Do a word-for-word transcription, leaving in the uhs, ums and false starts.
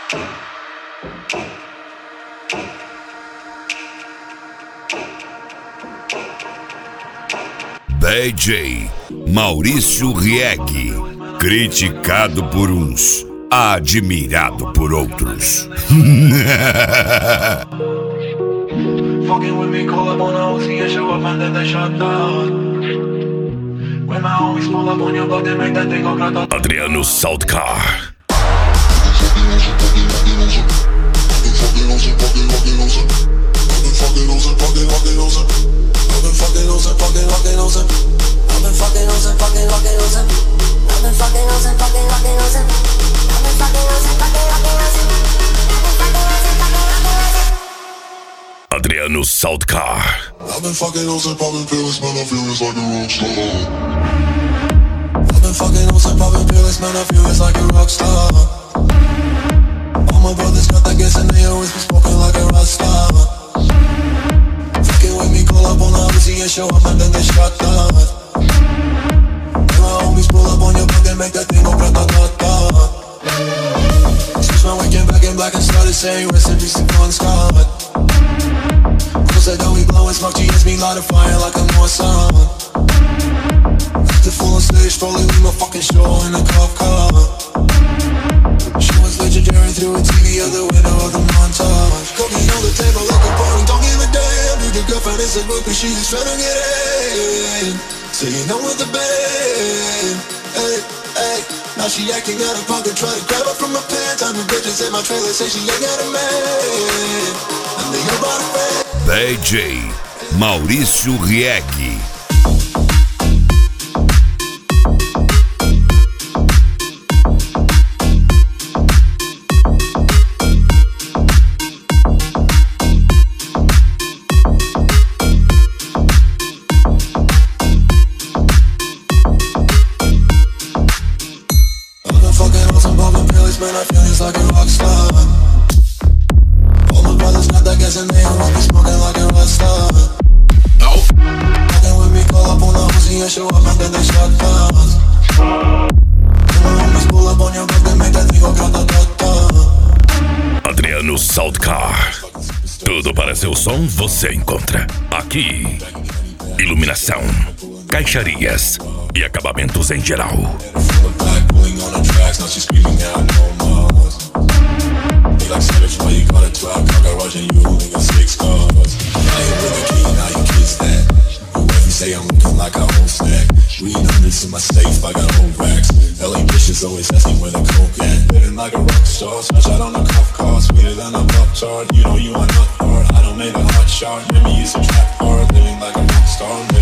D J Maurício Rieg, criticado por uns, admirado por outros. Fucking with me, call up on a Uzi and show up and then they shut down. When my homies pull up on your block, they make that thing go grata. Adriano Saltcar. Adriano Saltcar. I've been fucking on some poppin' pills, man, I feel it's like a rock star. I've been fucking on some poppin' pills, man, I feel it's like a rock star. All my brothers got that gas and they always be smoking like a rock star. Fucking with me, call up on the Uzi and show up and then they shut down. And my homies pull up on your block and make that thing go grata-ta-ta. Switch my weekend back in black and started saying recipes to Bon Scott. Said that we blowin' smoke, G S me light a fire like a North Sun. The full on stage, probably leave my fucking show in a cop car. She was legendary through a T V out the window of the montage. Cooking on the table like a party, don't give a damn. Dude, your girlfriend is a book, but she just tryna get in. So you know with the band, hey, hey. Now she acting out of pocket, try to grab her from my pants. I'm the bitches in my trailer, say she ain't got a man. And they about a fan. D J Maurício Rieg. I've been fucking on some poppin' pills, man, I feel it's like a rock star. All my brothers got that gas and they always be smoking like a rock star. No. Fucking with me, call up on the Uzi and show up and then they shut down. And my homies pull up on your block, they make that thing go grata-ta-ta. Adriano Saltcar. Tudo para seu som você encontra aqui. Iluminação, caixarias e acabamentos em geral. Like savage, why you got a twelve car garage and you holding a six cars. I ain't with a key, now you kiss that. Whoever say I'm looking like I own snack. Reading hundreds in my safe, I got old racks. L A bitches always asking where the coke at. Living like a rock star, smash out on a cuff car. Sweeter than a pop tart, you know you are not hard. I don't make a hot shot, remember you used to trap hard. Living like a rock star.